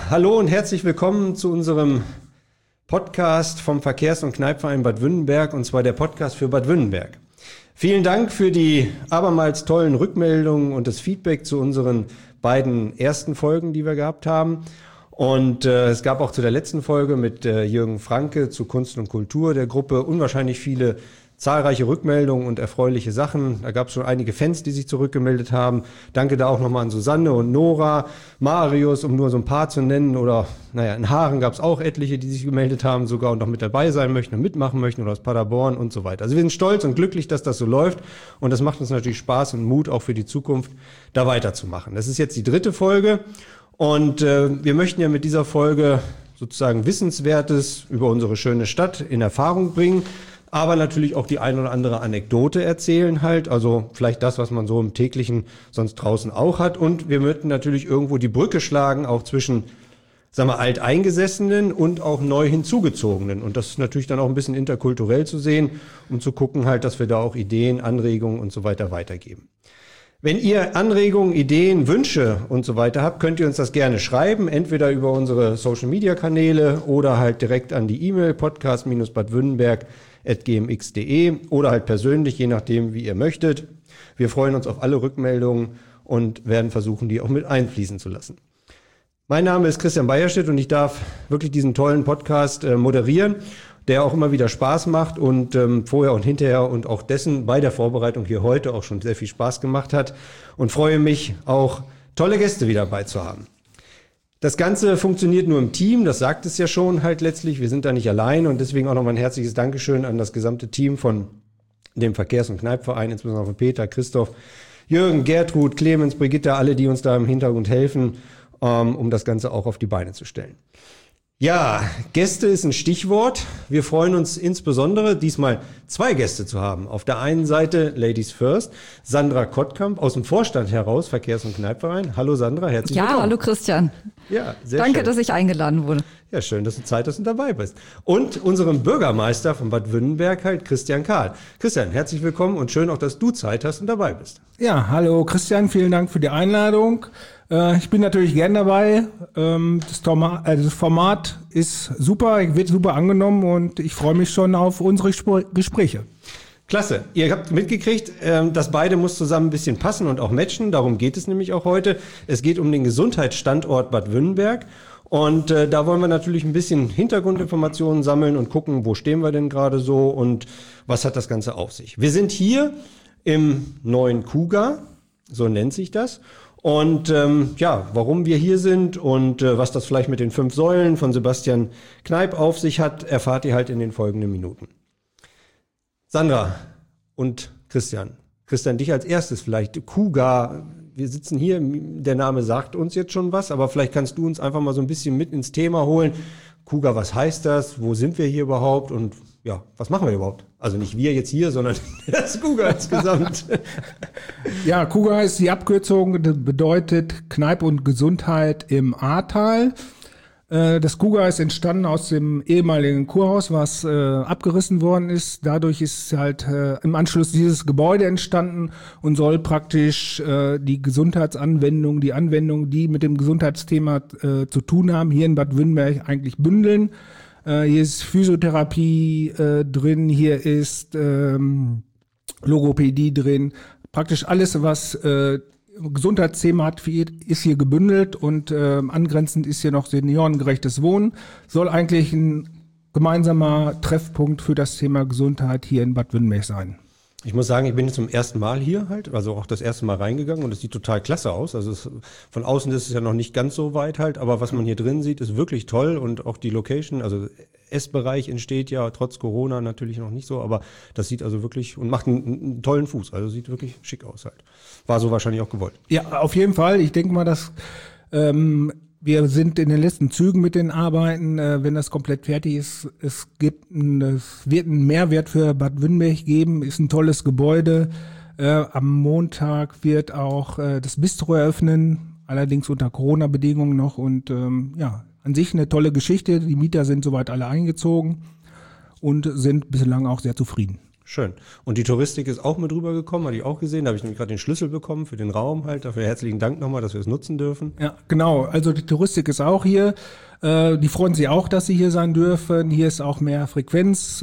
hallo und herzlich willkommen zu unserem Podcast vom Verkehrs- und Kneipverein Bad Wünnenberg, und zwar der Podcast für Bad Wünnenberg. Vielen Dank für die abermals tollen Rückmeldungen und das Feedback zu unseren beiden ersten Folgen, die wir gehabt haben. Und es gab auch zu der letzten Folge mit Jürgen Franke zu Kunst und Kultur der Gruppe unwahrscheinlich viele zahlreiche Rückmeldungen und erfreuliche Sachen. Da gab es schon einige Fans, die sich zurückgemeldet haben. Danke da auch nochmal an Susanne und Nora, Marius, um nur so ein paar zu nennen. Oder in Haaren gab es auch etliche, die sich gemeldet haben sogar und noch mit dabei sein möchten und mitmachen möchten, oder aus Paderborn und so weiter. Also wir sind stolz und glücklich, dass das so läuft, und das macht uns natürlich Spaß und Mut auch für die Zukunft, da weiterzumachen. Das ist jetzt die 3. Folge, und wir möchten ja mit dieser Folge sozusagen Wissenswertes über unsere schöne Stadt in Erfahrung bringen, aber natürlich auch die ein oder andere Anekdote erzählen halt, also vielleicht das, was man so im täglichen sonst draußen auch hat. Und wir möchten natürlich irgendwo die Brücke schlagen, auch zwischen, sagen wir, Alteingesessenen und auch neu Hinzugezogenen. Und das ist natürlich dann auch ein bisschen interkulturell zu sehen, um zu gucken halt, dass wir da auch Ideen, Anregungen und so weiter weitergeben. Wenn ihr Anregungen, Ideen, Wünsche und so weiter habt, könnt ihr uns das gerne schreiben, entweder über unsere Social-Media-Kanäle oder halt direkt an die E-Mail podcast-badwünnenberg@gmx.de oder halt persönlich, je nachdem, wie ihr möchtet. Wir freuen uns auf alle Rückmeldungen und werden versuchen, die auch mit einfließen zu lassen. Mein Name ist Christian Beierstedt und ich darf wirklich diesen tollen Podcast moderieren, der auch immer wieder Spaß macht und vorher und hinterher und auch dessen bei der Vorbereitung hier heute auch schon sehr viel Spaß gemacht hat, und freue mich auch, tolle Gäste wieder dabei zu haben. Das Ganze funktioniert nur im Team, das sagt es ja schon halt letztlich. Wir sind da nicht allein, und deswegen auch nochmal ein herzliches Dankeschön an das gesamte Team von dem Verkehrs- und Kneipverein, insbesondere von Peter, Christoph, Jürgen, Gertrud, Clemens, Brigitte, alle, die uns da im Hintergrund helfen, um das Ganze auch auf die Beine zu stellen. Ja, Gäste ist ein Stichwort. Wir freuen uns insbesondere, diesmal 2 Gäste zu haben. Auf der einen Seite, Ladies First, Sandra Kottkamp aus dem Vorstand heraus, Verkehrs- und Kneipverein. Hallo Sandra, herzlich willkommen. Ja, hallo Christian. Ja, sehr Danke, schön. dass ich eingeladen wurde. Ja, schön, dass du Zeit hast und dabei bist. Und unserem Bürgermeister von Bad Wünnenberg halt, Christian Kahl. Christian, herzlich willkommen und schön auch, dass du Zeit hast und dabei bist. Ja, hallo Christian, vielen Dank für die Einladung. Ich bin natürlich gern dabei. Das Format ist super, wird super angenommen, und ich freue mich schon auf unsere Gespräche. Klasse. Ihr habt mitgekriegt, das beide muss zusammen ein bisschen passen und auch matchen. Darum geht es nämlich auch heute. Es geht um den Gesundheitsstandort Bad Wünnenberg. Und da wollen wir natürlich ein bisschen Hintergrundinformationen sammeln und gucken, wo stehen wir denn gerade so und was hat das Ganze auf sich. Wir sind hier im neuen Kuga, so nennt sich das. Und warum wir hier sind und was das vielleicht mit den 5 Säulen von Sebastian Kneip auf sich hat, erfahrt ihr halt in den folgenden Minuten. Sandra und Christian. Christian, dich als erstes vielleicht. Kuga, wir sitzen hier, der Name sagt uns jetzt schon was, aber vielleicht kannst du uns einfach mal so ein bisschen mit ins Thema holen. Kuga, was heißt das? Wo sind wir hier überhaupt? Und ja, was machen wir überhaupt? Also nicht wir jetzt hier, sondern das Kuga insgesamt. Ja, Kuga ist die Abkürzung, das bedeutet Kneipe und Gesundheit im Ahrtal. Das Kuga ist entstanden aus dem ehemaligen Kurhaus, was abgerissen worden ist. Dadurch ist halt im Anschluss dieses Gebäude entstanden und soll praktisch die Gesundheitsanwendungen, die Anwendungen, die mit dem Gesundheitsthema zu tun haben, hier in Bad Wünnenberg eigentlich bündeln. Hier ist Physiotherapie drin, hier ist Logopädie drin. Praktisch alles, was Gesundheitsthema hat, ist hier gebündelt, und angrenzend ist hier noch seniorengerechtes Wohnen. Soll eigentlich ein gemeinsamer Treffpunkt für das Thema Gesundheit hier in Bad Wünnenberg sein. Ich muss sagen, ich bin jetzt zum ersten Mal hier halt, also auch das erste Mal reingegangen, und es sieht total klasse aus. Also von außen ist es ja noch nicht ganz so weit halt, aber was man hier drin sieht, ist wirklich toll, und auch die Location, also Essbereich entsteht ja trotz Corona natürlich noch nicht so, aber das sieht also wirklich und macht einen tollen Fuß, also sieht wirklich schick aus halt. War so wahrscheinlich auch gewollt. Ja, auf jeden Fall. Ich denke mal, dass wir sind in den letzten Zügen mit den Arbeiten, wenn das komplett fertig ist. Es wird einen Mehrwert für Bad Wünnenberg geben, ist ein tolles Gebäude. Am Montag wird auch das Bistro eröffnen, allerdings unter Corona-Bedingungen noch, und an sich eine tolle Geschichte. Die Mieter sind soweit alle eingezogen und sind bislang auch sehr zufrieden. Schön. Und die Touristik ist auch mit rübergekommen, hatte ich auch gesehen. Da habe ich nämlich gerade den Schlüssel bekommen für den Raum halt. Dafür herzlichen Dank nochmal, dass wir es nutzen dürfen. Ja, genau. Also die Touristik ist auch hier. Die freuen sich auch, dass sie hier sein dürfen. Hier ist auch mehr Frequenz,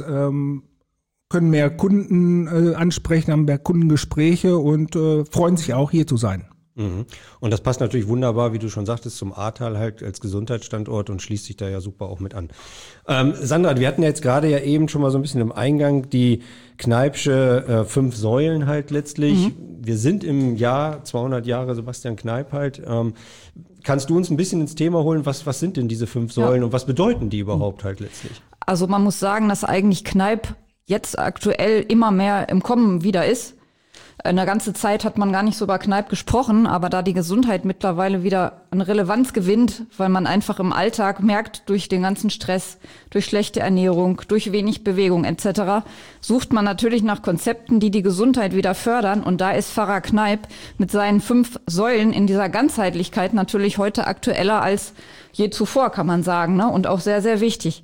können mehr Kunden ansprechen, haben mehr Kundengespräche und freuen sich auch, hier zu sein. Mhm. Und das passt natürlich wunderbar, wie du schon sagtest, zum Ahrtal halt als Gesundheitsstandort und schließt sich da ja super auch mit an. Sandra, wir hatten ja jetzt gerade ja eben schon mal so ein bisschen im Eingang die Kneipsche 5 Säulen halt letztlich. Wir sind im Jahr 200 Jahre Sebastian Kneipp halt. Kannst du uns ein bisschen ins Thema holen, was sind denn diese 5 Säulen und was bedeuten die überhaupt halt letztlich? Also man muss sagen, dass eigentlich Kneipp jetzt aktuell immer mehr im Kommen wieder ist. Eine ganze Zeit hat man gar nicht so über Kneipp gesprochen, aber da die Gesundheit mittlerweile wieder an Relevanz gewinnt, weil man einfach im Alltag merkt, durch den ganzen Stress, durch schlechte Ernährung, durch wenig Bewegung etc., sucht man natürlich nach Konzepten, die die Gesundheit wieder fördern. Und da ist Pfarrer Kneipp mit seinen 5 Säulen in dieser Ganzheitlichkeit natürlich heute aktueller als je zuvor, kann man sagen, ne? Und auch sehr, sehr wichtig.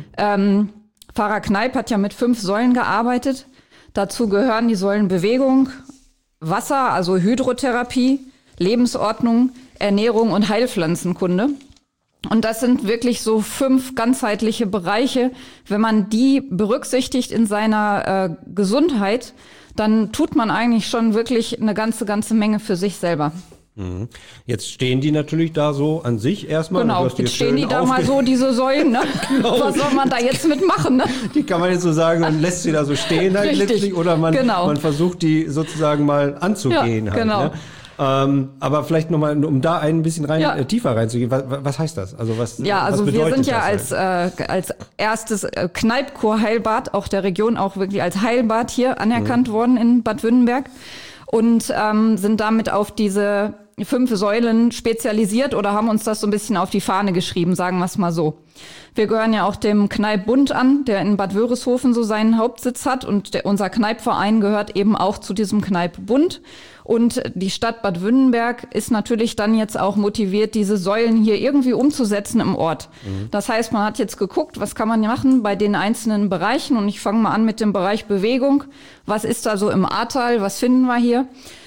Pfarrer Kneipp hat ja mit 5 Säulen gearbeitet. Dazu gehören die Säulen Bewegung, Wasser, also Hydrotherapie, Lebensordnung, Ernährung und Heilpflanzenkunde. Und das sind wirklich so 5 ganzheitliche Bereiche. Wenn man die berücksichtigt in seiner Gesundheit, dann tut man eigentlich schon wirklich eine ganze Menge für sich selber. Jetzt stehen die natürlich da so an sich erstmal. Genau, jetzt stehen die da mal so, diese Säulen. Ne? Genau. Was soll man da jetzt mitmachen? Ne? Die kann man jetzt so sagen und lässt sie da so stehen halt letztlich. Oder man versucht die sozusagen mal anzugehen halt. Genau. Ne? Aber vielleicht nochmal, um da ein bisschen tiefer reinzugehen, was heißt das? Also was also was wir sind ja halt? als erstes Kneipp-Kurheilbad auch der Region auch wirklich als Heilbad hier anerkannt worden in Bad Wünnenberg und sind damit auf diese 5 Säulen spezialisiert oder haben uns das so ein bisschen auf die Fahne geschrieben, sagen wir es mal so. Wir gehören ja auch dem Kneipp-Bund an, der in Bad Wörishofen so seinen Hauptsitz hat und unser Kneipp-Verein gehört eben auch zu diesem Kneipp-Bund. Und die Stadt Bad Wünnenberg ist natürlich dann jetzt auch motiviert, diese Säulen hier irgendwie umzusetzen im Ort. Das heißt, man hat jetzt geguckt, was kann man machen bei den einzelnen Bereichen und ich fange mal an mit dem Bereich Bewegung. Was ist da so im Ahrtal, was finden wir hier?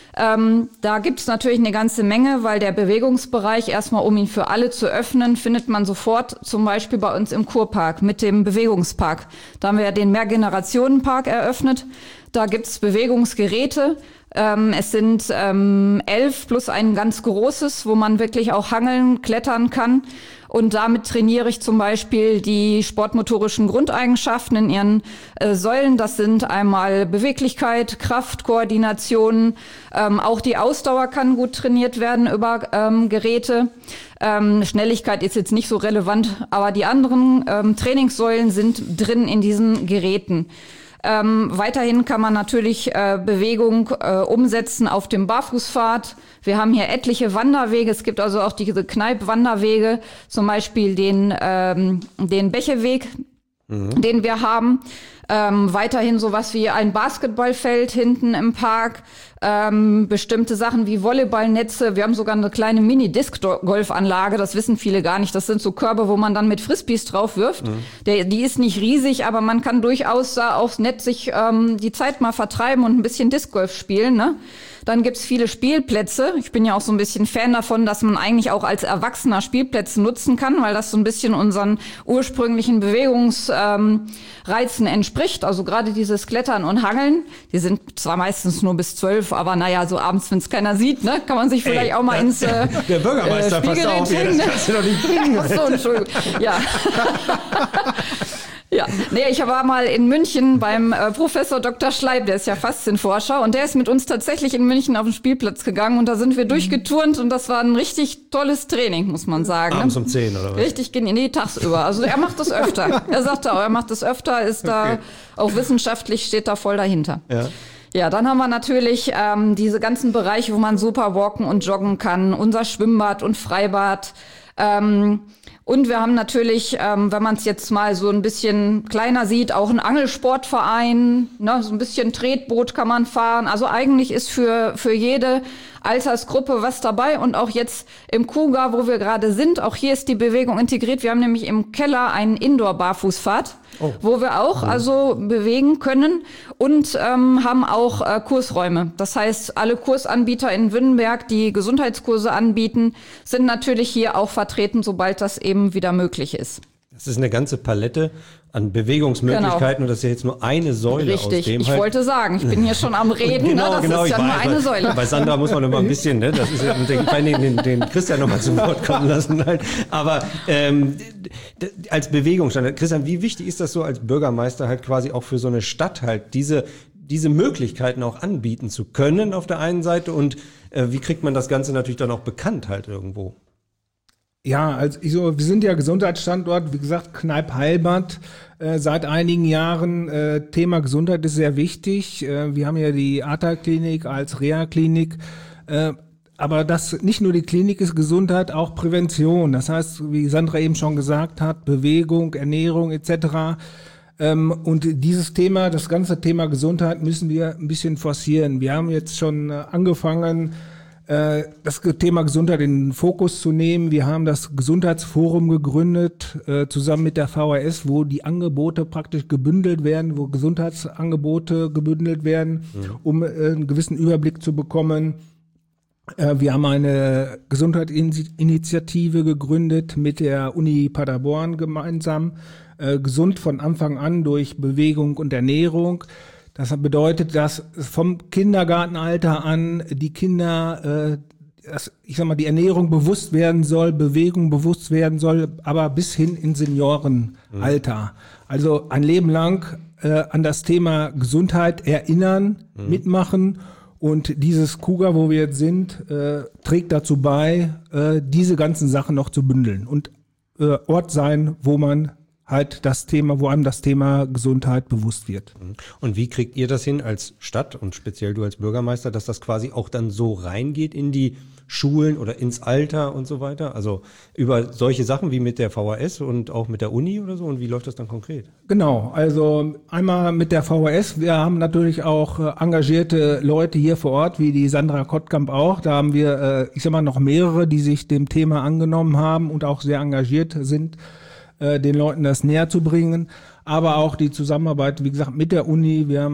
Da gibt es natürlich eine ganze Menge, weil der Bewegungsbereich erstmal, um ihn für alle zu öffnen, findet man sofort zum Beispiel bei uns im Kurpark mit dem Bewegungspark. Da haben wir ja den Mehrgenerationenpark eröffnet. Da gibt's Bewegungsgeräte. Es sind 11 plus ein ganz großes, wo man wirklich auch hangeln, klettern kann. Und damit trainiere ich zum Beispiel die sportmotorischen Grundeigenschaften in ihren Säulen. Das sind einmal Beweglichkeit, Kraft, Koordination. Auch die Ausdauer kann gut trainiert werden über Geräte. Schnelligkeit ist jetzt nicht so relevant, aber die anderen Trainingssäulen sind drin in diesen Geräten. Weiterhin kann man natürlich Bewegung umsetzen auf dem Barfußpfad. Wir haben hier etliche Wanderwege. Es gibt also auch diese Kneipp-Wanderwege, zum Beispiel den Becheweg, den wir haben. Weiterhin sowas wie ein Basketballfeld hinten im Park. Bestimmte Sachen wie Volleyballnetze. Wir haben sogar eine kleine Mini-Disc-Golfanlage. Das wissen viele gar nicht. Das sind so Körbe, wo man dann mit Frisbees drauf wirft. Die ist nicht riesig, aber man kann durchaus da aufs Netz sich die Zeit mal vertreiben und ein bisschen Disc-Golf spielen, ne? Dann gibt's viele Spielplätze. Ich bin ja auch so ein bisschen Fan davon, dass man eigentlich auch als Erwachsener Spielplätze nutzen kann, weil das so ein bisschen unseren ursprünglichen Bewegungsreizen entspricht. Also gerade dieses Klettern und Hangeln, die sind zwar meistens nur bis 12, aber naja, so abends, wenn es keiner sieht, ne, kann man sich vielleicht auch mal ins der Bürgermeister passt auf, das kannst du doch nicht bringen. Ach so, Entschuldigung. Ja. Ja, nee, ich war mal in München beim Professor Dr. Schleib, der ist ja Faszienforscher und der ist mit uns tatsächlich in München auf den Spielplatz gegangen und da sind wir durchgeturnt und das war ein richtig tolles Training, muss man sagen. Abends um 10 oder was? Richtig, nee, tagsüber. Also er macht das öfter. Er sagt auch, er macht das öfter, ist da auch wissenschaftlich, steht da voll dahinter. Ja. Ja, dann haben wir natürlich diese ganzen Bereiche, wo man super walken und joggen kann, unser Schwimmbad und Freibad. Und wir haben natürlich, wenn man es jetzt mal so ein bisschen kleiner sieht, auch einen Angelsportverein, ne, so ein bisschen Tretboot kann man fahren. Also eigentlich ist für jede Altersgruppe was dabei. Und auch jetzt im Kuga, wo wir gerade sind, auch hier ist die Bewegung integriert. Wir haben nämlich im Keller einen Indoor-Barfußpfad, wo wir auch also bewegen können und haben auch Kursräume. Das heißt, alle Kursanbieter in Wünnenberg, die Gesundheitskurse anbieten, sind natürlich hier auch vertreten, sobald das eben wieder möglich ist. Das ist eine ganze Palette an Bewegungsmöglichkeiten und das ist ja jetzt nur eine Säule aus dem. Richtig, ich wollte sagen, ich bin hier schon am Reden, genau, das ist ja nur eine Säule. Bei Sandra muss man immer ein bisschen, ne, das ist ja, den Christian nochmal zu Wort kommen lassen halt. Aber als Bewegungsstandard, Christian, wie wichtig ist das so als Bürgermeister halt quasi auch für so eine Stadt halt, diese Möglichkeiten auch anbieten zu können auf der einen Seite und wie kriegt man das Ganze natürlich dann auch bekannt halt irgendwo? Ja, also wir sind ja Gesundheitsstandort, wie gesagt, Kneipp-Heilbad seit einigen Jahren. Thema Gesundheit ist sehr wichtig. Wir haben ja die Ahrtal-Klinik als Reha-Klinik. Aber das nicht nur die Klinik ist Gesundheit, auch Prävention. Das heißt, wie Sandra eben schon gesagt hat, Bewegung, Ernährung etc. Und dieses Thema, das ganze Thema Gesundheit müssen wir ein bisschen forcieren. Wir haben jetzt schon angefangen, das Thema Gesundheit in den Fokus zu nehmen. Wir haben das Gesundheitsforum gegründet, zusammen mit der VHS, wo die Angebote praktisch gebündelt werden, wo Gesundheitsangebote gebündelt werden, um einen gewissen Überblick zu bekommen. Wir haben eine Gesundheitsinitiative gegründet mit der Uni Paderborn gemeinsam, gesund von Anfang an durch Bewegung und Ernährung. Das bedeutet, dass vom Kindergartenalter an die Kinder, die Ernährung bewusst werden soll, Bewegung bewusst werden soll, aber bis hin in Seniorenalter. Also ein Leben lang an das Thema Gesundheit erinnern, mitmachen. Und dieses Kuga, wo wir jetzt sind, trägt dazu bei, diese ganzen Sachen noch zu bündeln und Ort sein, wo einem das Thema Gesundheit bewusst wird. Und wie kriegt ihr das hin als Stadt und speziell du als Bürgermeister, dass das quasi auch dann so reingeht in die Schulen oder ins Alter und so weiter? Also über solche Sachen wie mit der VHS und auch mit der Uni oder so? Und wie läuft das dann konkret? Genau, also einmal mit der VHS. Wir haben natürlich auch engagierte Leute hier vor Ort, wie die Sandra Kottkamp auch. Da haben wir, noch mehrere, die sich dem Thema angenommen haben und auch sehr engagiert sind, den Leuten das näher zu bringen, aber auch die Zusammenarbeit, wie gesagt, mit der Uni. Wir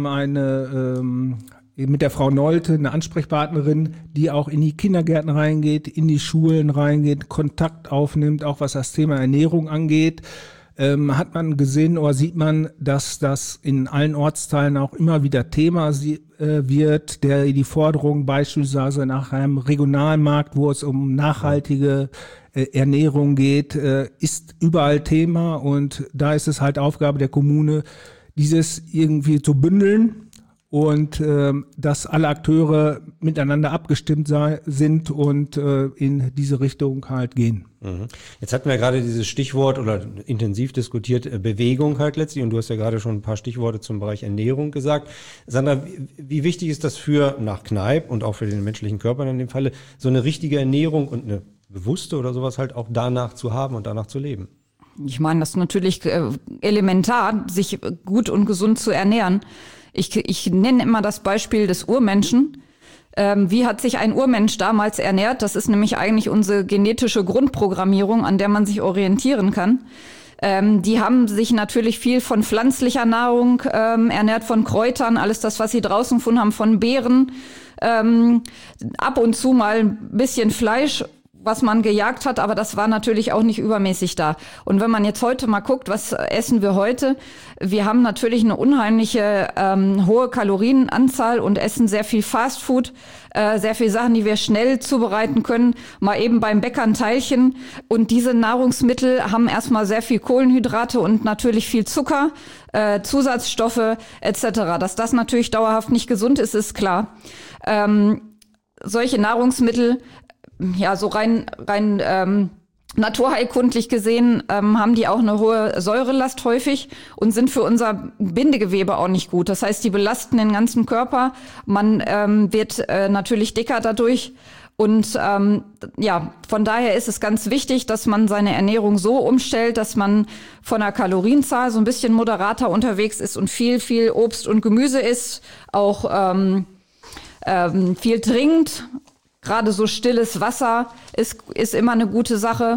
haben mit der Frau Nolte eine Ansprechpartnerin, die auch in die Kindergärten reingeht, in die Schulen reingeht, Kontakt aufnimmt, auch was das Thema Ernährung angeht. Hat man gesehen oder sieht man, dass das in allen Ortsteilen auch immer wieder Thema wird, die Forderung beispielsweise nach einem Regionalmarkt, wo es um nachhaltige Ernährung geht, ist überall Thema und da ist es halt Aufgabe der Kommune, dieses irgendwie zu bündeln und dass alle Akteure miteinander abgestimmt sind und in diese Richtung halt gehen. Jetzt hatten wir gerade dieses Stichwort oder intensiv diskutiert, Bewegung halt letztlich und du hast ja gerade schon ein paar Stichworte zum Bereich Ernährung gesagt. Sandra, wie wichtig ist das nach Kneipp und auch für den menschlichen Körper in dem Falle, so eine richtige Ernährung und eine bewusste oder sowas halt auch danach zu haben und danach zu leben? Ich meine, das ist natürlich elementar, sich gut und gesund zu ernähren. Ich nenne immer das Beispiel des Urmenschen. Wie hat sich ein Urmensch damals ernährt? Das ist nämlich eigentlich unsere genetische Grundprogrammierung, an der man sich orientieren kann. Die haben sich natürlich viel von pflanzlicher Nahrung ernährt, von Kräutern, alles das, was sie draußen gefunden haben, von Beeren, ab und zu mal ein bisschen Fleisch, was man gejagt hat, aber das war natürlich auch nicht übermäßig da. Und wenn man jetzt heute mal guckt, was essen wir heute? Wir haben natürlich eine unheimliche hohe Kalorienanzahl und essen sehr viel Fastfood, sehr viel Sachen, die wir schnell zubereiten können, mal eben beim Bäcker ein Teilchen. Und diese Nahrungsmittel haben erstmal sehr viel Kohlenhydrate und natürlich viel Zucker, Zusatzstoffe etc. Dass das natürlich dauerhaft nicht gesund ist, ist klar. Solche Nahrungsmittel, ja, so rein naturheilkundlich gesehen, haben die auch eine hohe Säurelast häufig und sind für unser Bindegewebe auch nicht gut. Das heißt, die belasten den ganzen Körper. Man wird natürlich dicker dadurch Und von daher ist es ganz wichtig, dass man seine Ernährung so umstellt, dass man von der Kalorienzahl so ein bisschen moderater unterwegs ist und viel Obst und Gemüse isst, auch viel trinkt. Gerade so stilles Wasser ist immer eine gute Sache.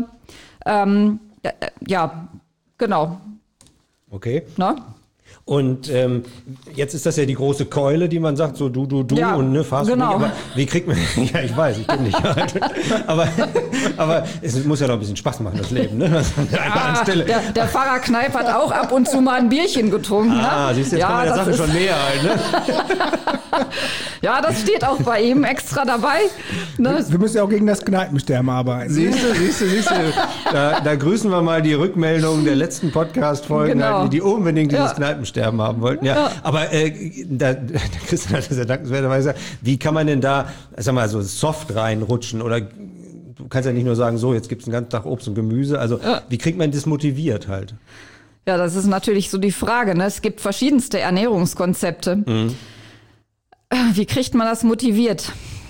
Genau. Okay. Na? Und jetzt ist das ja die große Keule, die man sagt, so du Ja, und Fast Food. genau. Aber wie kriegt man, ja, ich weiß, ich bin nicht alt. aber es muss ja noch ein bisschen Spaß machen, das Leben. Ne? Der Pfarrer Kneip hat auch ab und zu mal ein Bierchen getrunken. Siehst du, jetzt kommen wir der Sache schon näher halt. Ne? Ja, das steht auch bei ihm extra dabei. Ne? Wir müssen ja auch gegen das Kneipensterben arbeiten. Siehst du. Da grüßen wir mal die Rückmeldungen der letzten Podcast-Folgen, Genau. die unbedingt dieses Kneipensterben haben wollten. Ja. Aber der Christian hat das ja dankenswerterweise gesagt, wie kann man denn da, sag mal, so soft reinrutschen? Oder du kannst ja nicht nur sagen, so, jetzt gibt's den ganzen Tag Obst und Gemüse. Also wie kriegt man das motiviert halt? Ja, das ist natürlich so die Frage. Ne? Es gibt verschiedenste Ernährungskonzepte. Wie kriegt man das motiviert?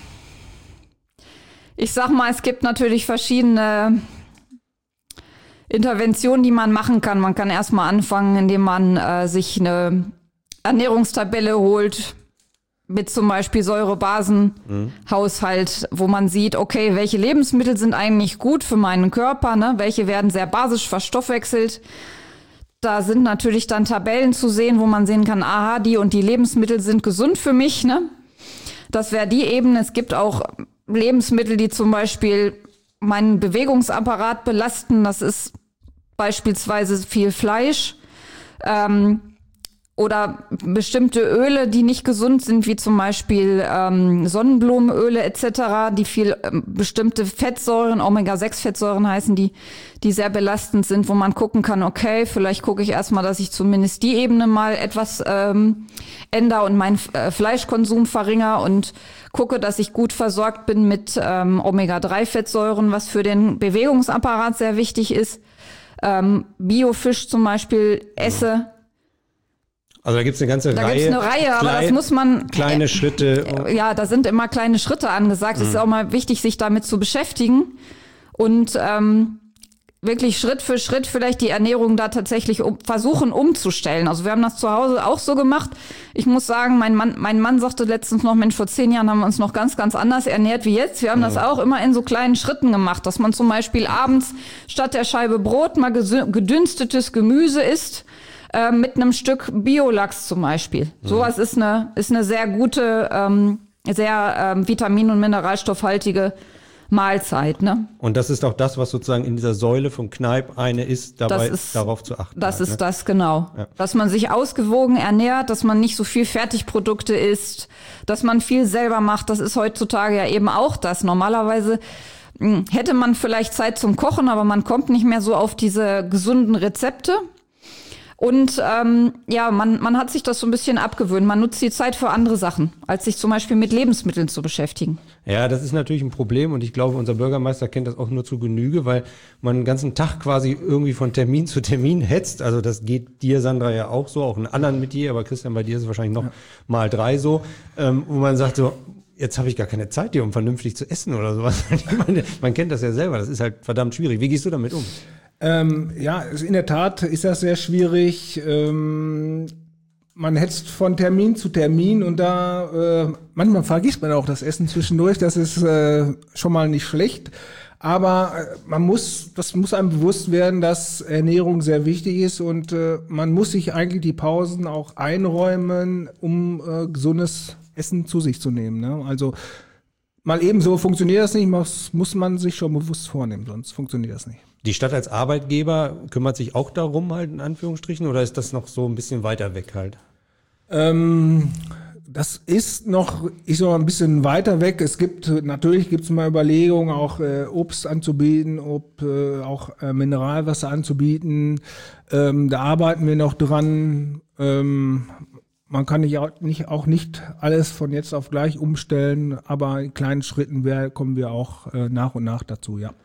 Ich sag mal, es gibt natürlich verschiedene Interventionen, die man machen kann. Man kann erstmal anfangen, indem man sich eine Ernährungstabelle holt mit zum Beispiel Säure-Basen-Haushalt, wo man sieht, okay, welche Lebensmittel sind eigentlich gut für meinen Körper, ne? Welche werden sehr basisch verstoffwechselt. Da sind natürlich dann Tabellen zu sehen, wo man sehen kann, aha, die und die Lebensmittel sind gesund für mich, ne? Das wäre die Ebene. Es gibt auch Lebensmittel, die zum Beispiel meinen Bewegungsapparat belasten. Das ist beispielsweise viel Fleisch. Oder bestimmte Öle, die nicht gesund sind, wie zum Beispiel Sonnenblumenöle etc., die viel bestimmte Fettsäuren, Omega-6-Fettsäuren heißen die sehr belastend sind, wo man gucken kann, okay, vielleicht gucke ich erstmal, dass ich zumindest die Ebene mal etwas ändere und meinen Fleischkonsum verringere und gucke, dass ich gut versorgt bin mit Omega-3-Fettsäuren, was für den Bewegungsapparat sehr wichtig ist. Biofisch zum Beispiel esse. Also da gibt's eine ganze Reihe. Da gibt's eine Reihe, aber das muss man... Kleine Schritte. Ja, da sind immer kleine Schritte angesagt. Es ist auch mal wichtig, sich damit zu beschäftigen und wirklich Schritt für Schritt vielleicht die Ernährung da tatsächlich versuchen umzustellen. Also wir haben das zu Hause auch so gemacht. Ich muss sagen, mein Mann sagte letztens noch, Mensch, vor 10 Jahren haben wir uns noch ganz, ganz anders ernährt wie jetzt. Wir haben das auch immer in so kleinen Schritten gemacht, dass man zum Beispiel abends statt der Scheibe Brot mal gedünstetes Gemüse isst, mit einem Stück Biolachs zum Beispiel. Sowas ist eine sehr gute, sehr vitamin- und mineralstoffhaltige Mahlzeit. Ne? Und das ist auch das, was sozusagen in dieser Säule von Kneip eine ist, dabei darauf zu achten. Das halt, ist das, genau. Ja. Dass man sich ausgewogen ernährt, dass man nicht so viel Fertigprodukte isst, dass man viel selber macht. Das ist heutzutage ja eben auch das. Normalerweise hätte man vielleicht Zeit zum Kochen, aber man kommt nicht mehr so auf diese gesunden Rezepte. Und man hat sich das so ein bisschen abgewöhnt. Man nutzt die Zeit für andere Sachen, als sich zum Beispiel mit Lebensmitteln zu beschäftigen. Ja, das ist natürlich ein Problem und ich glaube, unser Bürgermeister kennt das auch nur zu Genüge, weil man den ganzen Tag quasi irgendwie von Termin zu Termin hetzt. Also das geht dir, Sandra, ja auch so, auch einen anderen mit dir, aber Christian, bei dir ist es wahrscheinlich noch mal 3 so, wo man sagt so, jetzt habe ich gar keine Zeit hier, um vernünftig zu essen oder sowas. Man kennt das ja selber, das ist halt verdammt schwierig. Wie gehst du damit um? Ja, in der Tat ist das sehr schwierig. Man hetzt von Termin zu Termin und da manchmal vergisst man auch das Essen zwischendurch. Das ist schon mal nicht schlecht. Aber das muss einem bewusst werden, dass Ernährung sehr wichtig ist und man muss sich eigentlich die Pausen auch einräumen, um gesundes Essen zu sich zu nehmen. Ne? Also mal ebenso funktioniert das nicht, muss man sich schon bewusst vornehmen, sonst funktioniert das nicht. Die Stadt als Arbeitgeber kümmert sich auch darum halt in Anführungsstrichen oder ist das noch so ein bisschen weiter weg halt? Das ist noch ein bisschen weiter weg. Natürlich gibt's mal Überlegungen, auch Obst anzubieten, auch Mineralwasser anzubieten. Da arbeiten wir noch dran. Man kann auch nicht alles von jetzt auf gleich umstellen, aber in kleinen Schritten kommen wir auch nach und nach dazu, ja.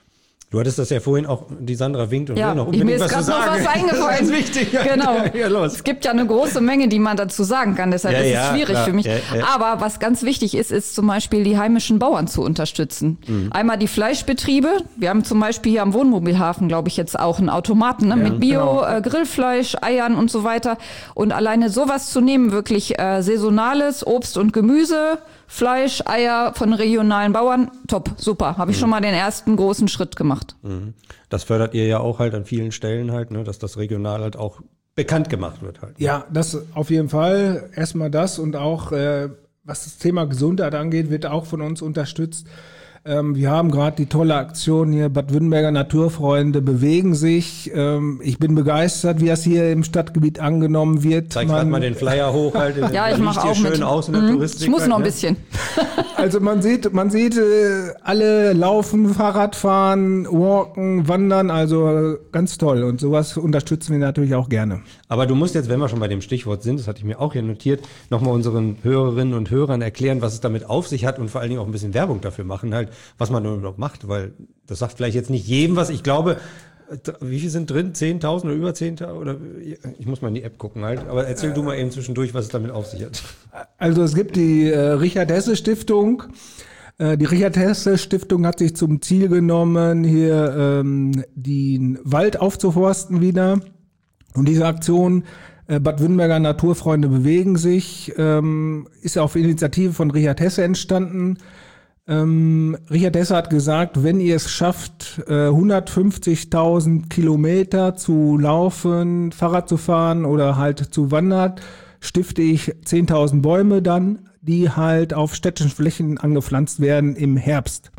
Du hattest das ja vorhin auch, die Sandra winkt und Ja, will noch mir unbedingt ist was zu gerade noch sagen. was eingefallen. Das ist wichtig. Ja, Genau. Ja, los. Es gibt ja eine große Menge, die man dazu sagen kann. Deshalb ist es schwierig klar. für mich. Ja. Aber was ganz wichtig ist zum Beispiel die heimischen Bauern zu unterstützen. Einmal die Fleischbetriebe. Wir haben zum Beispiel hier am Wohnmobilhafen, glaube ich, jetzt auch einen Automaten mit Bio-Grillfleisch, Eiern und so weiter. Und alleine sowas zu nehmen, wirklich saisonales Obst und Gemüse, Fleisch, Eier von regionalen Bauern, top, super. Habe ich schon mal den ersten großen Schritt gemacht. Das fördert ihr ja auch halt an vielen Stellen halt, ne, dass das regional halt auch bekannt gemacht wird halt. Ja, das auf jeden Fall. Erstmal das und auch, was das Thema Gesundheit angeht, wird auch von uns unterstützt. Wir haben gerade die tolle Aktion hier, Bad Württemberger Naturfreunde bewegen sich. Ich bin begeistert, wie das hier im Stadtgebiet angenommen wird. Zeig gerade mal den Flyer hoch halt. Ja, ich mache auch schön mit. Aus in der Touristik Ich muss halt, noch ein ne? bisschen. Also man sieht alle laufen, Fahrrad fahren, walken, wandern, also ganz toll. Und sowas unterstützen wir natürlich auch gerne. Aber du musst jetzt, wenn wir schon bei dem Stichwort sind, das hatte ich mir auch hier notiert, nochmal unseren Hörerinnen und Hörern erklären, was es damit auf sich hat und vor allen Dingen auch ein bisschen Werbung dafür machen halt, was man überhaupt macht, weil das sagt vielleicht jetzt nicht jedem was. Ich glaube, wie viel sind drin? 10.000 oder über 10.000? Oder ich muss mal in die App gucken halt. Aber erzähl du mal eben zwischendurch, was es damit auf sich hat. Also es gibt die Richard-Hesse-Stiftung. Die Richard-Hesse-Stiftung hat sich zum Ziel genommen, hier den Wald aufzuforsten wieder. Und diese Aktion Bad Württemberger Naturfreunde bewegen sich, ist auf Initiative von Richard Hesse entstanden. Richard Hesse hat gesagt, wenn ihr es schafft, 150.000 Kilometer zu laufen, Fahrrad zu fahren oder halt zu wandern, stifte ich 10.000 Bäume dann, die halt auf städtischen Flächen angepflanzt werden im Herbst.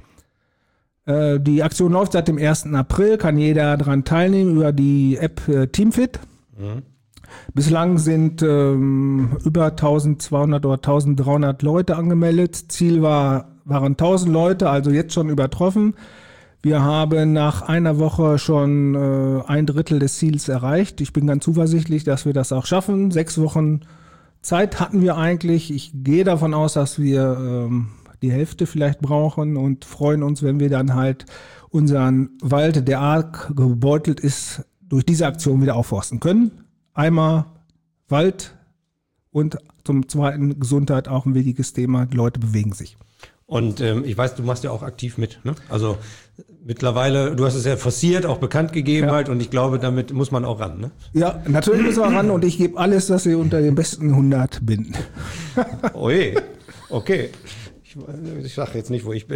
Die Aktion läuft seit dem 1. April, kann jeder daran teilnehmen über die App Teamfit. Bislang sind über 1.200 oder 1.300 Leute angemeldet. Ziel waren 1.000 Leute, also jetzt schon übertroffen. Wir haben nach einer Woche schon 1/3 des Ziels erreicht. Ich bin ganz zuversichtlich, dass wir das auch schaffen. 6 Wochen Zeit hatten wir eigentlich. Ich gehe davon aus, dass wir die Hälfte vielleicht brauchen und freuen uns, wenn wir dann halt unseren Wald, der arg gebeutelt ist, durch diese Aktion wieder aufforsten können. Einmal Wald und zum Zweiten Gesundheit, auch ein wichtiges Thema. Die Leute bewegen sich. Und ich weiß, du machst ja auch aktiv mit, ne? Also mittlerweile, du hast es ja forciert, auch bekannt gegeben halt und ich glaube, damit muss man auch ran, ne? Ja, natürlich müssen wir ran und ich gebe alles, dass ich unter den besten 100 bin. Oje, okay. Ich sage jetzt nicht, wo ich bin.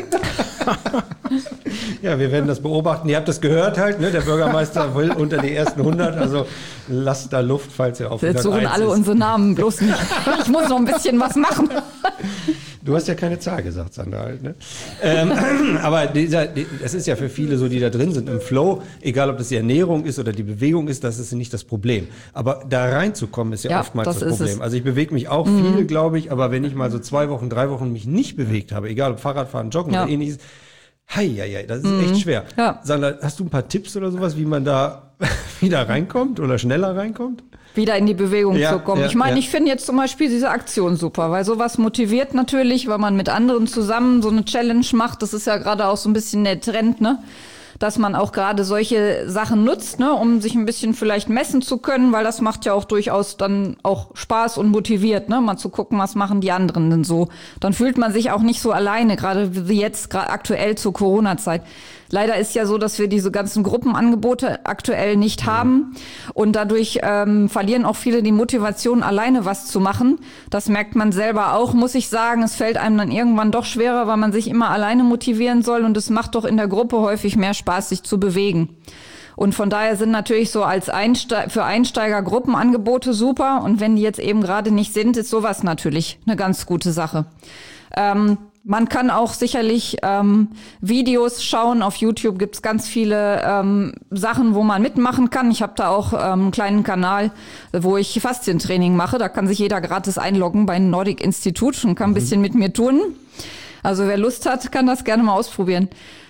Ja, wir werden das beobachten. Ihr habt das gehört halt, ne? Der Bürgermeister will unter die ersten 100, also lasst da Luft, falls ihr auf 101 Jetzt suchen alle ist. unsere Namen, bloß nicht. Ich muss noch ein bisschen was machen. Du hast ja keine Zahl gesagt, Sandra halt, ne? Aber das ist ja für viele so, die da drin sind im Flow, egal ob das die Ernährung ist oder die Bewegung ist, das ist nicht das Problem. Aber da reinzukommen ist ja oftmals das Problem. Also ich bewege mich auch viel, glaube ich, aber wenn ich mal so 2 Wochen, 3 Wochen mich nicht bewegt habe, egal ob Fahrradfahren, Joggen oder ähnliches, das ist echt schwer. Ja. Sandra, hast du ein paar Tipps oder sowas, wie man da wieder reinkommt oder schneller reinkommt? Wieder in die Bewegung zu kommen. Ich meine, ja. ich finde jetzt zum Beispiel diese Aktion super, weil sowas motiviert natürlich, weil man mit anderen zusammen so eine Challenge macht. Das ist ja gerade auch so ein bisschen der Trend, ne? Dass man auch gerade solche Sachen nutzt, ne, um sich ein bisschen vielleicht messen zu können, weil das macht ja auch durchaus dann auch Spaß und motiviert, ne, mal zu gucken, was machen die anderen denn so. Dann fühlt man sich auch nicht so alleine, gerade wie jetzt, gerade aktuell zur Corona-Zeit. Leider ist ja so, dass wir diese ganzen Gruppenangebote aktuell nicht haben und dadurch verlieren auch viele die Motivation, alleine was zu machen. Das merkt man selber auch, muss ich sagen. Es fällt einem dann irgendwann doch schwerer, weil man sich immer alleine motivieren soll und es macht doch in der Gruppe häufig mehr Spaß, sich zu bewegen. Und von daher sind natürlich so als für Einsteiger Gruppenangebote super und wenn die jetzt eben gerade nicht sind, ist sowas natürlich eine ganz gute Sache. Man kann auch sicherlich Videos schauen. Auf YouTube gibt's ganz viele Sachen, wo man mitmachen kann. Ich habe da auch einen kleinen Kanal, wo ich Faszientraining mache. Da kann sich jeder gratis einloggen bei Nordic Institute und kann ein bisschen mit mir tun. Also wer Lust hat, kann das gerne mal ausprobieren.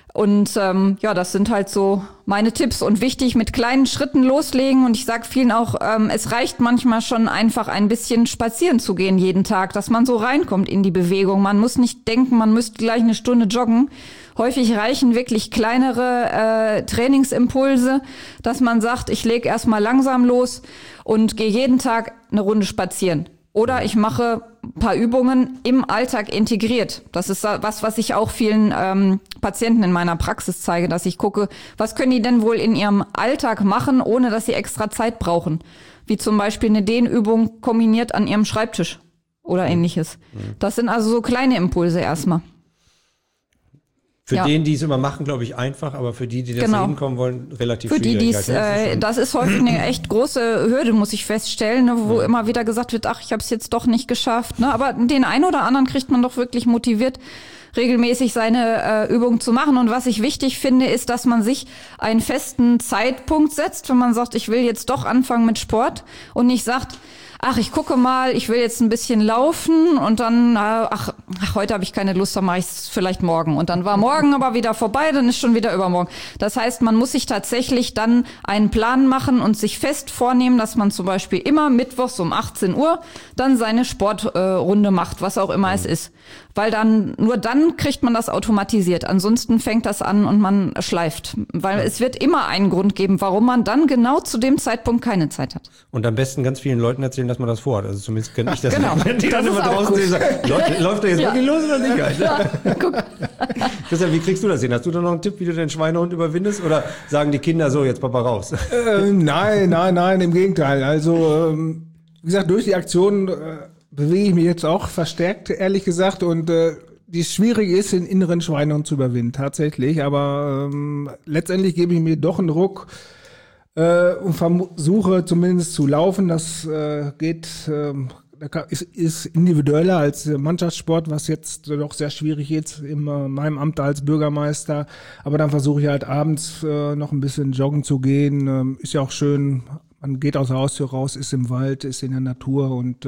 Und das sind halt so meine Tipps. Und wichtig, mit kleinen Schritten loslegen. Und ich sage vielen auch, es reicht manchmal schon einfach ein bisschen spazieren zu gehen jeden Tag, dass man so reinkommt in die Bewegung. Man muss nicht denken, man müsste gleich eine Stunde joggen. Häufig reichen wirklich kleinere Trainingsimpulse, dass man sagt, ich lege erstmal langsam los und gehe jeden Tag eine Runde spazieren. Oder ich mache ein paar Übungen im Alltag integriert. Das ist was ich auch vielen Patienten in meiner Praxis zeige, dass ich gucke, was können die denn wohl in ihrem Alltag machen, ohne dass sie extra Zeit brauchen. Wie zum Beispiel eine Dehnübung kombiniert an ihrem Schreibtisch oder ähnliches. Das sind also so kleine Impulse erstmal. Für den, die es immer machen, glaube ich, einfach, aber für die das hinkommen wollen, relativ schwierig. Für die, das ist häufig eine echt große Hürde, muss ich feststellen, ne, wo immer wieder gesagt wird, ach, ich habe es jetzt doch nicht geschafft. Ne? Aber den einen oder anderen kriegt man doch wirklich motiviert, regelmäßig seine Übung zu machen. Und was ich wichtig finde, ist, dass man sich einen festen Zeitpunkt setzt, wenn man sagt, ich will jetzt doch anfangen mit Sport und nicht sagt, ach, ich gucke mal, ich will jetzt ein bisschen laufen und dann, ach heute habe ich keine Lust, dann mache ich es vielleicht morgen. Und dann war morgen aber wieder vorbei, dann ist schon wieder übermorgen. Das heißt, man muss sich tatsächlich dann einen Plan machen und sich fest vornehmen, dass man zum Beispiel immer mittwochs um 18 Uhr dann seine Sportrunde macht, was auch immer es ist. Weil nur dann kriegt man das automatisiert. Ansonsten fängt das an und man schleift. Weil es wird immer einen Grund geben, warum man dann genau zu dem Zeitpunkt keine Zeit hat. Und am besten ganz vielen Leuten erzählen, dass man das vorhat. Also zumindest kenne ich das. Genau. Die dann immer draußen sagen, läuft der jetzt wirklich los oder nicht? Ja, guck. Christian, wie kriegst du das hin? Hast du da noch einen Tipp, wie du den Schweinehund überwindest? Oder sagen die Kinder so, jetzt Papa raus? Nein, im Gegenteil. Also, wie gesagt, durch die Aktion bewege ich mich jetzt auch verstärkt, ehrlich gesagt. Und die schwierig ist, den inneren Schweinehund zu überwinden, tatsächlich. Aber letztendlich gebe ich mir doch einen Ruck und versuche zumindest zu laufen. Das geht, ist individueller als Mannschaftssport, was jetzt doch sehr schwierig ist in meinem Amt als Bürgermeister. Aber dann versuche ich halt abends noch ein bisschen joggen zu gehen. Ist ja auch schön, man geht aus der Haustür raus, ist im Wald, ist in der Natur und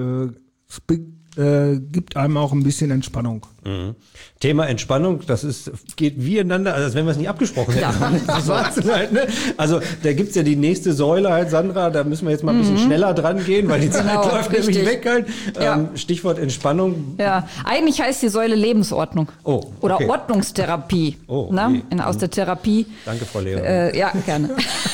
gibt einem auch ein bisschen Entspannung. Mhm. Thema Entspannung, geht wie ineinander, also als wenn wir es nicht abgesprochen hätten. Ja. Das halt, ne? Also da gibt's ja die nächste Säule halt, Sandra, da müssen wir jetzt mal ein bisschen schneller dran gehen, weil die Zeit läuft nämlich weg halt. Stichwort Entspannung. Ja, eigentlich heißt die Säule Lebensordnung. Oh, okay. Oder Ordnungstherapie. Oh, ne? Aus der Therapie. Danke, Frau Lehrerin. Ja, gerne.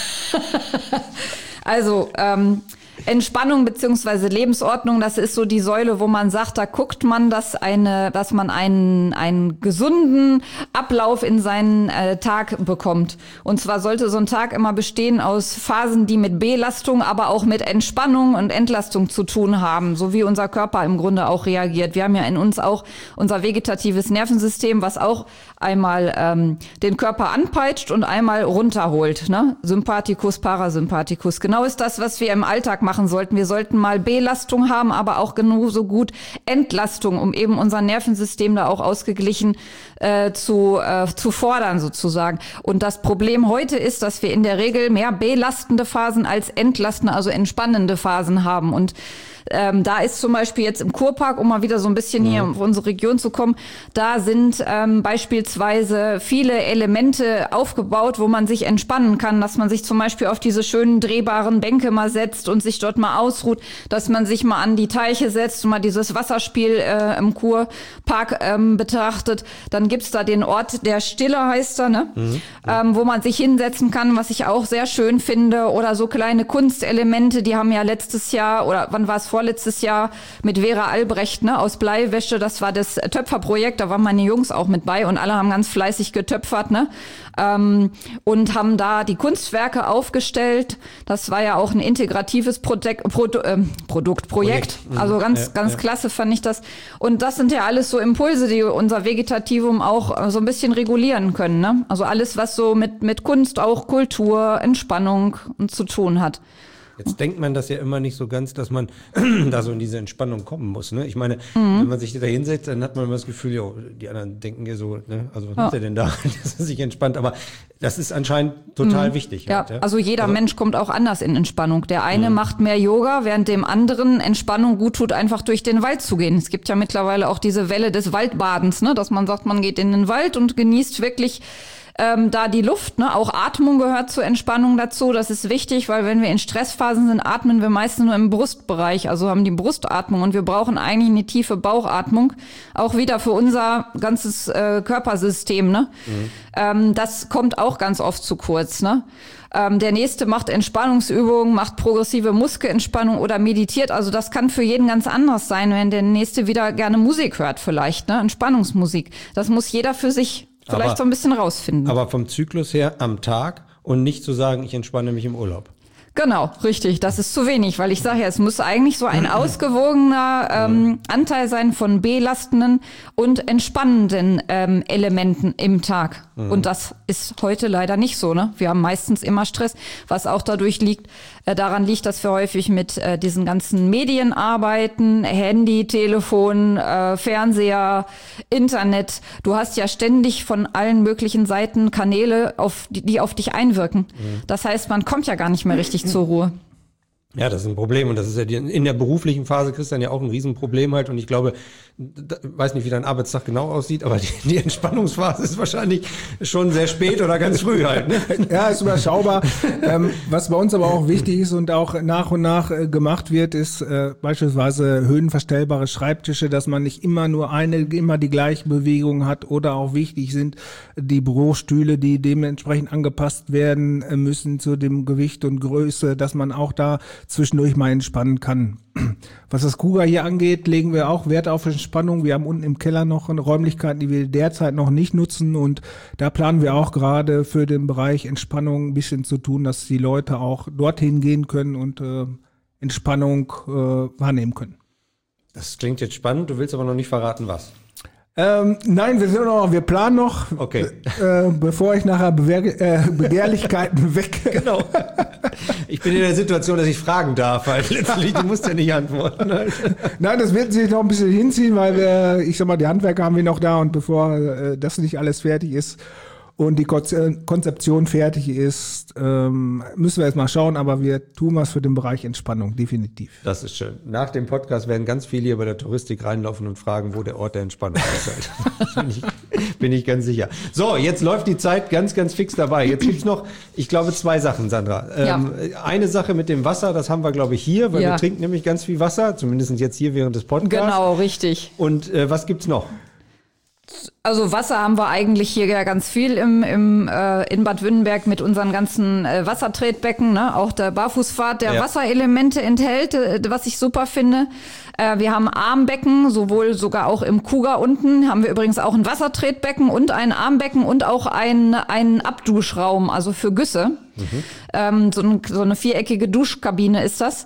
Also, Entspannung beziehungsweise Lebensordnung, das ist so die Säule, wo man sagt, da guckt man, dass man einen gesunden Ablauf in seinen Tag bekommt. Und zwar sollte so ein Tag immer bestehen aus Phasen, die mit Belastung, aber auch mit Entspannung und Entlastung zu tun haben, so wie unser Körper im Grunde auch reagiert. Wir haben ja in uns auch unser vegetatives Nervensystem, was auch einmal den Körper anpeitscht und einmal runterholt. Ne? Sympathikus, Parasympathikus. Genau ist das, was wir im Alltag machen sollten. Wir sollten mal Belastung haben, aber auch genauso gut Entlastung, um eben unser Nervensystem da auch ausgeglichen zu fordern sozusagen. Und das Problem heute ist, dass wir in der Regel mehr belastende Phasen als entlastende, also entspannende Phasen haben. Und da ist zum Beispiel jetzt im Kurpark, um mal wieder so ein bisschen hier auf unsere Region zu kommen, da sind beispielsweise viele Elemente aufgebaut, wo man sich entspannen kann, dass man sich zum Beispiel auf diese schönen drehbaren Bänke mal setzt und sich dort mal ausruht, dass man sich mal an die Teiche setzt und mal dieses Wasserspiel im Kurpark betrachtet. Dann gibt's da den Ort der Stille, heißt er, ne? Wo man sich hinsetzen kann, was ich auch sehr schön finde. Oder so kleine Kunstelemente, die haben ja letztes Jahr, oder wann war es, vorletztes Jahr mit Vera Albrecht, ne, aus Bleiwäsche, das war das Töpferprojekt, da waren meine Jungs auch mit bei und alle haben ganz fleißig getöpfert, ne, und haben da die Kunstwerke aufgestellt. Das war ja auch ein integratives Projekt. Also ganz klasse fand ich das. Und das sind ja alles so Impulse, die unser Vegetativum auch so ein bisschen regulieren können, ne? Also alles, was so mit Kunst, auch Kultur, Entspannung zu tun hat. Jetzt denkt man das ja immer nicht so ganz, dass man da so in diese Entspannung kommen muss. Ne? Ich meine, wenn man sich da hinsetzt, dann hat man immer das Gefühl, jo, die anderen denken ja so, ne? Also was macht er denn da, dass er sich entspannt? Aber das ist anscheinend total wichtig. Ja, halt, ja? Also jeder Mensch kommt auch anders in Entspannung. Der eine macht mehr Yoga, während dem anderen Entspannung gut tut, einfach durch den Wald zu gehen. Es gibt ja mittlerweile auch diese Welle des Waldbadens, ne? Dass man sagt, man geht in den Wald und genießt wirklich da die Luft, ne? Auch Atmung gehört zur Entspannung dazu. Das ist wichtig, weil wenn wir in Stressphasen sind, atmen wir meistens nur im Brustbereich, also haben die Brustatmung und wir brauchen eigentlich eine tiefe Bauchatmung, auch wieder für unser ganzes Körpersystem, ne? Das kommt auch ganz oft zu kurz, ne? Der nächste macht Entspannungsübungen, macht progressive Muskelentspannung oder meditiert. Also das kann für jeden ganz anders sein, wenn der nächste wieder gerne Musik hört vielleicht, ne? Entspannungsmusik. Das muss jeder für sich vielleicht so ein bisschen rausfinden. Aber vom Zyklus her am Tag und nicht zu sagen, ich entspanne mich im Urlaub. Genau, richtig. Das ist zu wenig, weil ich sage ja, es muss eigentlich so ein ausgewogener Anteil sein von belastenden und entspannenden Elementen im Tag. Und das ist heute leider nicht so, ne? Wir haben meistens immer Stress, was auch daran liegt, dass wir häufig mit diesen ganzen Medien arbeiten, Handy, Telefon, Fernseher, Internet. Du hast ja ständig von allen möglichen Seiten Kanäle, die auf dich einwirken. Das heißt, man kommt ja gar nicht mehr richtig zur Ruhe. Ja, das ist ein Problem und das ist ja in der beruflichen Phase, Christian, ja auch ein Riesenproblem halt und ich glaube, weiß nicht, wie dein Arbeitstag genau aussieht, aber die Entspannungsphase ist wahrscheinlich schon sehr spät oder ganz früh halt. Ne? Ja, ist überschaubar. Was bei uns aber auch wichtig ist und auch nach und nach gemacht wird, ist beispielsweise höhenverstellbare Schreibtische, dass man nicht immer die gleiche Bewegung hat oder auch wichtig sind die Bürostühle, die dementsprechend angepasst werden müssen zu dem Gewicht und Größe, dass man auch da zwischendurch mal entspannen kann. Was das Kuga hier angeht, legen wir auch Wert auf Entspannung. Wir haben unten im Keller noch Räumlichkeiten, die wir derzeit noch nicht nutzen und da planen wir auch gerade für den Bereich Entspannung ein bisschen zu tun, dass die Leute auch dorthin gehen können und Entspannung wahrnehmen können. Das klingt jetzt spannend, du willst aber noch nicht verraten, was. Nein, wir planen noch, okay. Bevor ich nachher Begehrlichkeiten weg. Genau. Ich bin in der Situation, dass ich fragen darf, halt letztlich, du musst ja nicht antworten. Halt. Nein, das wird sich noch ein bisschen hinziehen, weil die Handwerker haben wir noch da und bevor das nicht alles fertig ist und die Konzeption fertig ist, müssen wir jetzt mal schauen, aber wir tun was für den Bereich Entspannung, definitiv. Das ist schön. Nach dem Podcast werden ganz viele hier bei der Touristik reinlaufen und fragen, wo der Ort der Entspannung ist. bin ich ganz sicher. So, jetzt läuft die Zeit ganz, ganz fix dabei. Jetzt gibt's noch, ich glaube, 2 Sachen, Sandra. Eine Sache mit dem Wasser, das haben wir, glaube ich, hier, weil wir trinken nämlich ganz viel Wasser, zumindest jetzt hier während des Podcasts. Genau, richtig. Und was gibt's noch? Also Wasser haben wir eigentlich hier ja ganz viel in Bad Wünnenberg mit unseren ganzen Wassertretbecken, ne? Auch der Barfußpfad, der Wasserelemente enthält, was ich super finde. Wir haben Armbecken, sogar auch im Kuga unten haben wir übrigens auch ein Wassertretbecken und ein Armbecken und auch einen Abduschraum, also für Güsse. So eine viereckige Duschkabine ist das.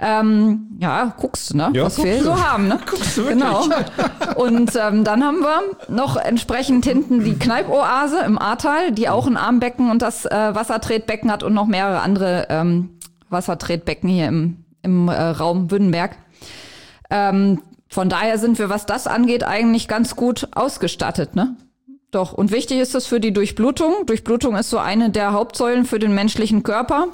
Guckst du, ne? Ja, was wir so haben, ne? Guckst du wirklich? Genau. Und dann haben wir noch entsprechend hinten die Kneipoase im Ahrtal, die auch ein Armbecken und das Wassertretbecken hat und noch mehrere andere Wassertretbecken hier im Raum Wünnenberg. Von daher sind wir, was das angeht, eigentlich ganz gut ausgestattet, ne? Doch, und wichtig ist es für die Durchblutung. Durchblutung ist so eine der Hauptsäulen für den menschlichen Körper.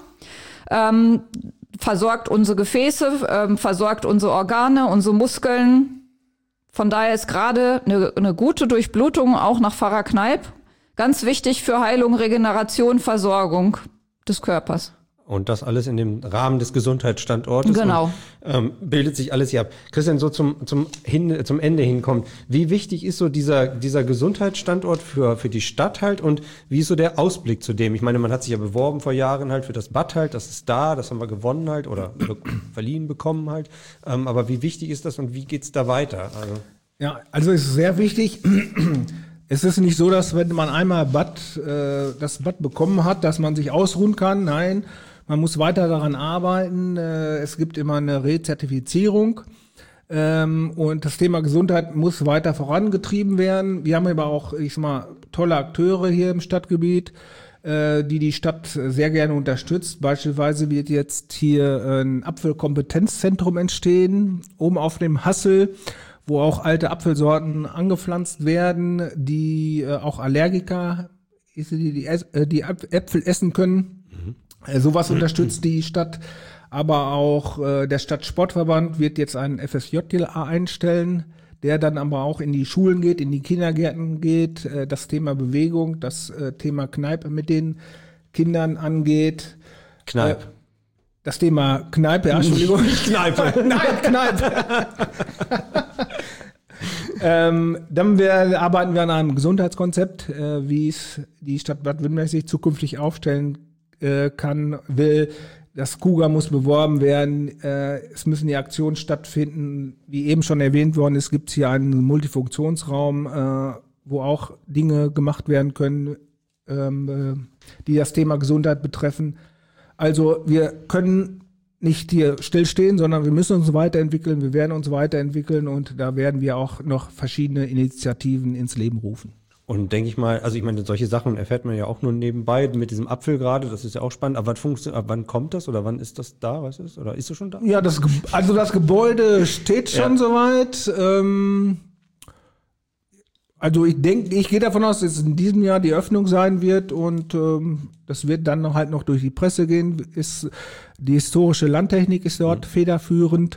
Versorgt unsere Gefäße, versorgt unsere Organe, unsere Muskeln. Von daher ist gerade eine gute Durchblutung auch nach Pfarrer Kneip ganz wichtig für Heilung, Regeneration, Versorgung des Körpers. Und das alles in dem Rahmen des Gesundheitsstandortes. Genau. Und, bildet sich alles hier ab. Christian, so zum Ende hinkommt. Wie wichtig ist so dieser Gesundheitsstandort für die Stadt halt und wie ist so der Ausblick zu dem? Ich meine, man hat sich ja beworben vor Jahren halt für das Bad halt, das ist da, das haben wir gewonnen halt oder verliehen bekommen halt. Aber wie wichtig ist das und wie geht's da weiter? Also es ist sehr wichtig. Es ist nicht so, dass wenn man einmal das Bad bekommen hat, dass man sich ausruhen kann. Nein, man muss weiter daran arbeiten. Es gibt immer eine Rezertifizierung. Und das Thema Gesundheit muss weiter vorangetrieben werden. Wir haben aber auch, tolle Akteure hier im Stadtgebiet, die Stadt sehr gerne unterstützt. Beispielsweise wird jetzt hier ein Apfelkompetenzzentrum entstehen, oben auf dem Hassel, wo auch alte Apfelsorten angepflanzt werden, die auch Allergiker, die Äpfel essen können. Sowas unterstützt die Stadt. Aber auch der Stadtsportverband wird jetzt einen FSJ einstellen, der dann aber auch in die Schulen geht, in die Kindergärten geht, das Thema Bewegung, das Thema Kneipe mit den Kindern angeht. Kneipe. Das Thema Kneipe, ja, Entschuldigung. Nicht Kneipe. Nein, Kneipe. Dann arbeiten wir an einem Gesundheitskonzept, wie es die Stadt Bad Wünnberg sich zukünftig aufstellen will. Das KUGA muss beworben werden. Es müssen die Aktionen stattfinden. Wie eben schon erwähnt worden ist, gibt es hier einen Multifunktionsraum, wo auch Dinge gemacht werden können, die das Thema Gesundheit betreffen. Also wir können nicht hier stillstehen, sondern wir müssen uns weiterentwickeln, wir werden uns weiterentwickeln und da werden wir auch noch verschiedene Initiativen ins Leben rufen. Und denke ich mal, also ich meine, solche Sachen erfährt man ja auch nur nebenbei mit diesem Apfel gerade, das ist ja auch spannend. Aber wann kommt das oder wann ist das da, weißt du? Oder ist es schon da? Ja, das Gebäude steht schon soweit. Also ich gehe davon aus, dass es in diesem Jahr die Öffnung sein wird und das wird dann halt noch durch die Presse gehen. Die historische Landtechnik ist dort federführend.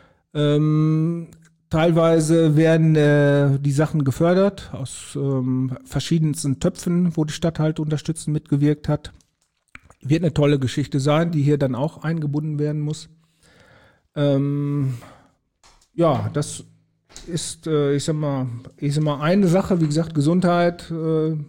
Teilweise werden die Sachen gefördert aus verschiedensten Töpfen, wo die Stadt halt unterstützend mitgewirkt hat. Wird eine tolle Geschichte sein, die hier dann auch eingebunden werden muss. Ja, das ist, ich sag mal, eine Sache, wie gesagt, Gesundheit, dann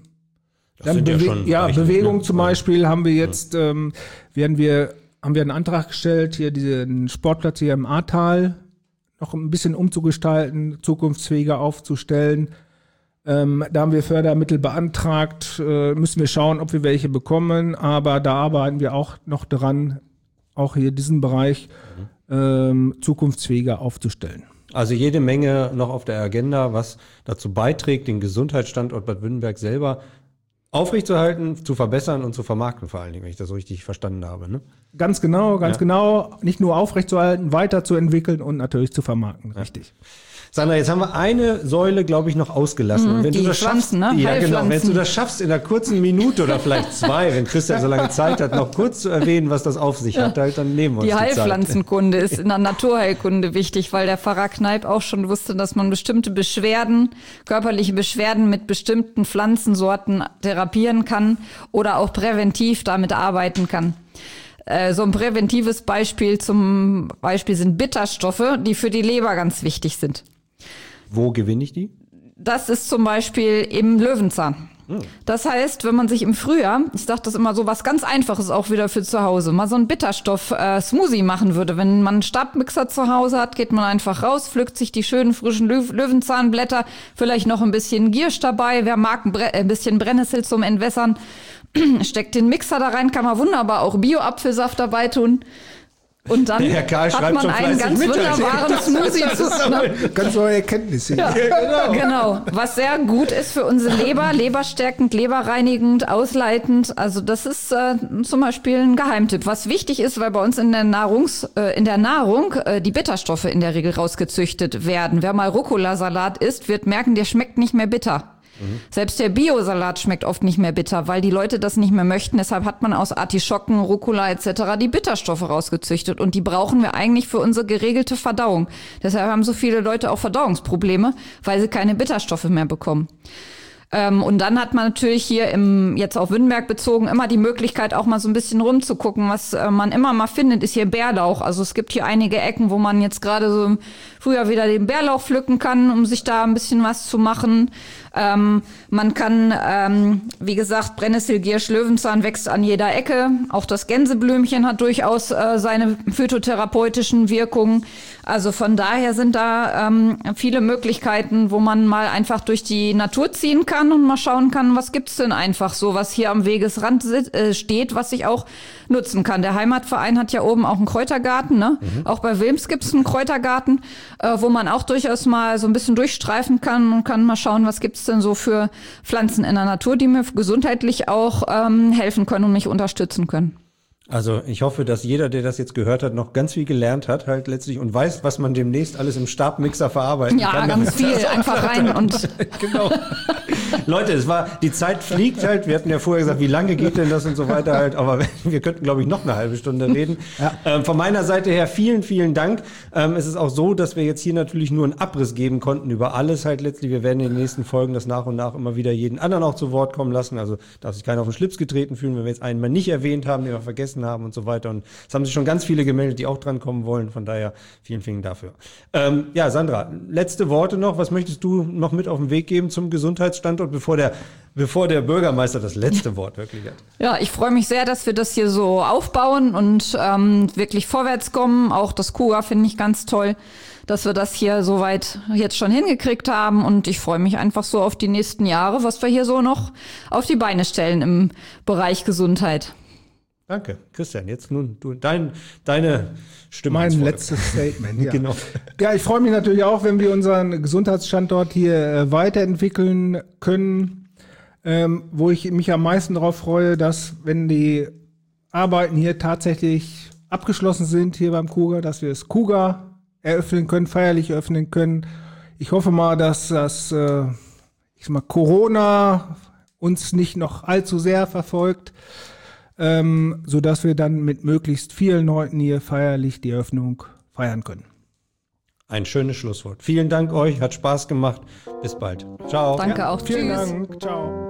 Bewegung zum Beispiel haben wir jetzt, haben wir einen Antrag gestellt, hier diesen Sportplatz hier im Ahrtal noch ein bisschen umzugestalten, zukunftsfähiger aufzustellen. Da haben wir Fördermittel beantragt, müssen wir schauen, ob wir welche bekommen, aber da arbeiten wir auch noch dran, auch hier diesen Bereich zukunftsfähiger aufzustellen. Also jede Menge noch auf der Agenda, was dazu beiträgt, den Gesundheitsstandort Bad Wünnberg selber aufrechtzuerhalten, zu verbessern und zu vermarkten vor allen Dingen, wenn ich das so richtig verstanden habe. Ne? Ganz genau. Nicht nur aufrechtzuerhalten, weiterzuentwickeln und natürlich zu vermarkten, richtig. Sandra, jetzt haben wir eine Säule, glaube ich, noch ausgelassen. Und wenn die du das schaffst, Pflanzen, ne? ja genau, wenn du das schaffst in einer kurzen Minute oder vielleicht 2, wenn Christian so lange Zeit hat, noch kurz zu erwähnen, was das auf sich hat, halt, dann nehmen wir uns die Zeit. Heilpflanzenkunde ist in der Naturheilkunde wichtig, weil der Pfarrer Kneip auch schon wusste, dass man bestimmte Beschwerden, körperliche Beschwerden mit bestimmten Pflanzensorten therapieren kann oder auch präventiv damit arbeiten kann. So ein präventives Beispiel sind Bitterstoffe, die für die Leber ganz wichtig sind. Wo gewinne ich die? Das ist zum Beispiel im Löwenzahn. Das heißt, wenn man sich im Frühjahr, ich sage das immer so, was ganz Einfaches auch wieder für zu Hause, mal so einen Bitterstoff-Smoothie machen würde. Wenn man einen Stabmixer zu Hause hat, geht man einfach raus, pflückt sich die schönen frischen Löwenzahnblätter, vielleicht noch ein bisschen Giersch dabei, wer mag ein bisschen Brennnessel zum Entwässern, steckt den Mixer da rein, kann man wunderbar auch Bio-Apfelsaft dabei tun. Und dann hat man einen ganz wunderbaren Smoothie. Ganz neue Erkenntnisse. Ja, genau. Was sehr gut ist für unsere Leber, leberstärkend, leberreinigend, ausleitend. Also das ist zum Beispiel ein Geheimtipp. Was wichtig ist, weil bei uns in der Nahrung die Bitterstoffe in der Regel rausgezüchtet werden. Wer mal Rucola-Salat isst, wird merken, der schmeckt nicht mehr bitter. Selbst der Biosalat schmeckt oft nicht mehr bitter, weil die Leute das nicht mehr möchten. Deshalb hat man aus Artischocken, Rucola etc. die Bitterstoffe rausgezüchtet. Und die brauchen wir eigentlich für unsere geregelte Verdauung. Deshalb haben so viele Leute auch Verdauungsprobleme, weil sie keine Bitterstoffe mehr bekommen. Und dann hat man natürlich hier jetzt auf Wünnberg bezogen immer die Möglichkeit, auch mal so ein bisschen rumzugucken. Was man immer mal findet, ist hier Bärlauch. Also es gibt hier einige Ecken, wo man jetzt gerade so im Frühjahr wieder den Bärlauch pflücken kann, um sich da ein bisschen was zu machen. Man kann, wie gesagt, Brennnessel, Giersch, Löwenzahn wächst an jeder Ecke. Auch das Gänseblümchen hat durchaus seine phytotherapeutischen Wirkungen. Also von daher sind da viele Möglichkeiten, wo man mal einfach durch die Natur ziehen kann und mal schauen kann, was gibt's denn einfach so, was hier am Wegesrand steht, was ich auch nutzen kann. Der Heimatverein hat ja oben auch einen Kräutergarten, ne? Auch bei Wilms gibt's einen Kräutergarten, wo man auch durchaus mal so ein bisschen durchstreifen kann und kann mal schauen, was gibt's denn so für Pflanzen in der Natur, die mir gesundheitlich auch helfen können und mich unterstützen können. Also ich hoffe, dass jeder, der das jetzt gehört hat, noch ganz viel gelernt hat halt letztlich und weiß, was man demnächst alles im Stabmixer verarbeiten kann. Ja, ganz viel. Einfach rein und genau. Leute, die Zeit fliegt halt. Wir hatten ja vorher gesagt, wie lange geht denn das und so weiter halt. Aber wir könnten, glaube ich, noch eine halbe Stunde reden. Ja. Von meiner Seite her vielen, vielen Dank. Es ist auch so, dass wir jetzt hier natürlich nur einen Abriss geben konnten über alles halt letztlich. Wir werden in den nächsten Folgen das nach und nach immer wieder jeden anderen auch zu Wort kommen lassen. Also darf sich keiner auf den Schlips getreten fühlen, wenn wir jetzt einen mal nicht erwähnt haben, den wir vergessen haben und so weiter. Und es haben sich schon ganz viele gemeldet, die auch dran kommen wollen. Von daher vielen, vielen Dank dafür. Ja, Sandra, letzte Worte noch. Was möchtest du noch mit auf den Weg geben zum Gesundheitsstandort, bevor der Bürgermeister das letzte Wort wirklich hat? Ja, ich freue mich sehr, dass wir das hier so aufbauen und wirklich vorwärts kommen. Auch das KUGA finde ich ganz toll, dass wir das hier soweit jetzt schon hingekriegt haben. Und ich freue mich einfach so auf die nächsten Jahre, was wir hier so noch auf die Beine stellen im Bereich Gesundheit. Danke. Christian, jetzt nun deine Stimme. Mein letztes Statement, ja. Genau. Ja, ich freue mich natürlich auch, wenn wir unseren Gesundheitsstandort hier weiterentwickeln können. Wo ich mich am meisten darauf freue, dass, wenn die Arbeiten hier tatsächlich abgeschlossen sind, hier beim KUGA, dass wir das KUGA eröffnen können, feierlich eröffnen können. Ich hoffe mal, dass das Corona uns nicht noch allzu sehr verfolgt, sodass wir dann mit möglichst vielen Leuten hier feierlich die Eröffnung feiern können. Ein schönes Schlusswort. Vielen Dank euch, hat Spaß gemacht. Bis bald. Ciao. Danke auch. Vielen Tschüss. Dank. Ciao.